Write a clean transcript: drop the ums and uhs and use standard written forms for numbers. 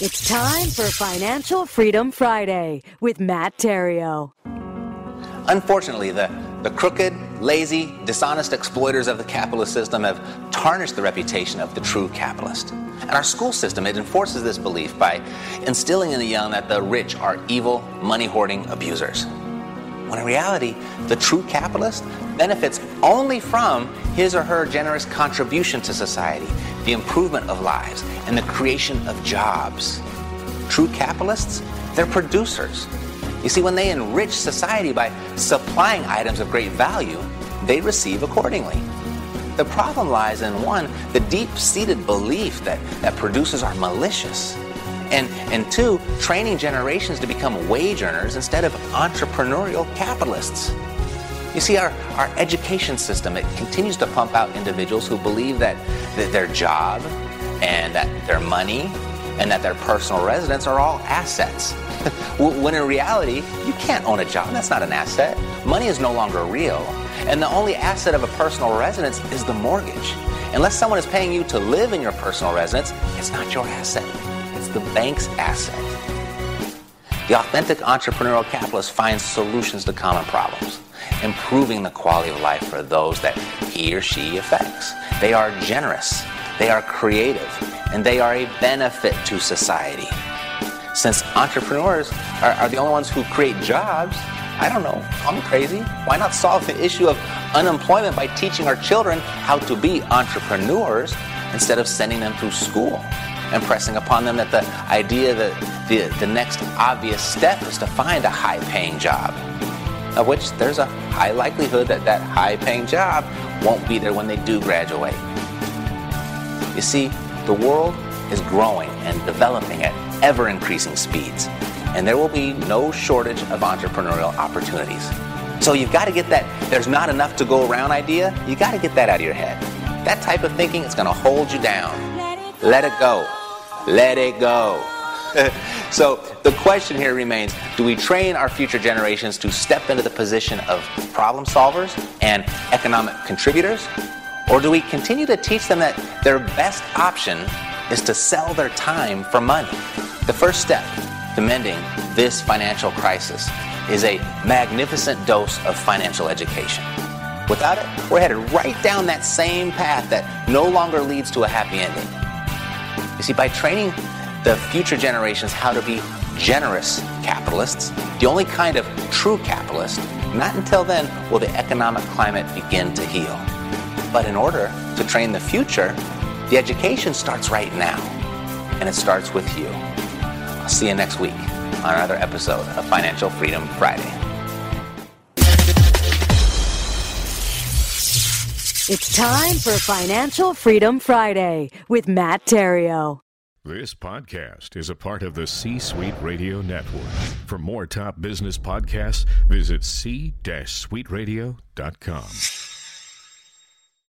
It's time for Financial Freedom Friday with Matt Theriault. Unfortunately, the crooked, lazy, dishonest exploiters of the capitalist system have tarnished the reputation of the true capitalist. And our school system, it enforces this belief by instilling in the young that the rich are evil, money-hoarding abusers. When in reality, the true capitalist benefits only from his or her generous contribution to society, the improvement of lives, and the creation of jobs. True capitalists, they're producers. You see, when they enrich society by supplying items of great value, they receive accordingly. The problem lies in, one, the deep-seated belief that producers are malicious, and two, training generations to become wage earners instead of entrepreneurial capitalists. You see, our education system, it continues to pump out individuals who believe that their job and that their money and that their personal residence are all assets. When in reality, you can't own a job. That's not an asset. Money is no longer real. And the only asset of a personal residence is the mortgage. Unless someone is paying you to live in your personal residence, it's not your asset. It's the bank's asset. The authentic entrepreneurial capitalist finds solutions to common problems, improving the quality of life for those that he or she affects. They are generous, they are creative, and they are a benefit to society. Since entrepreneurs are the only ones who create jobs, I don't know, I'm crazy. Why not solve the issue of unemployment by teaching our children how to be entrepreneurs instead of sending them through school and pressing upon them that the idea that the next obvious step is to find a high-paying job, of which there's a high likelihood that high-paying job won't be there when they do graduate. You see, the world is growing and developing at ever-increasing speeds, and there will be no shortage of entrepreneurial opportunities. So you've got to get that there's not enough to go around idea, you got to get that out of your head. That type of thinking is going to hold you down. Let it go. Let it go. So the question here remains, do we train our future generations to step into the position of problem solvers and economic contributors? Or do we continue to teach them that their best option is to sell their time for money? The first step to mending this financial crisis is a magnificent dose of financial education. Without it, we're headed right down that same path that no longer leads to a happy ending. You see, by training the future generations how to be generous capitalists, the only kind of true capitalist, not until then will the economic climate begin to heal. But in order to train the future, the education starts right now, and it starts with you. I'll see you next week on another episode of Financial Freedom Friday. It's time for Financial Freedom Friday with Matt Theriault. This podcast is a part of the C-Suite Radio Network. For more top business podcasts, visit c-suiteradio.com.